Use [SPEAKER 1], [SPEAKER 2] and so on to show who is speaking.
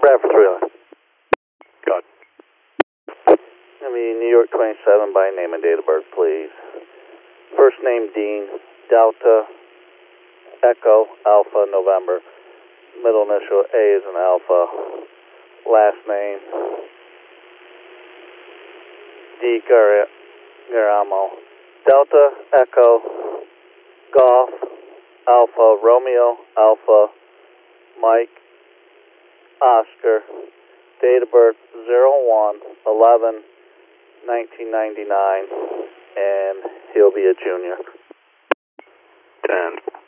[SPEAKER 1] Bradford 3.
[SPEAKER 2] Got it.
[SPEAKER 1] I mean, New York 27 by name and date of birth, please. First name Dean, Delta, Echo, Alpha, November. Middle initial A is an Alpha. Last name D. Garamo. Delta, Echo, Golf, Alpha, Romeo, Alpha, Mike, Oscar. Date of birth 01/11/1999, and he'll be a junior.
[SPEAKER 2] 10.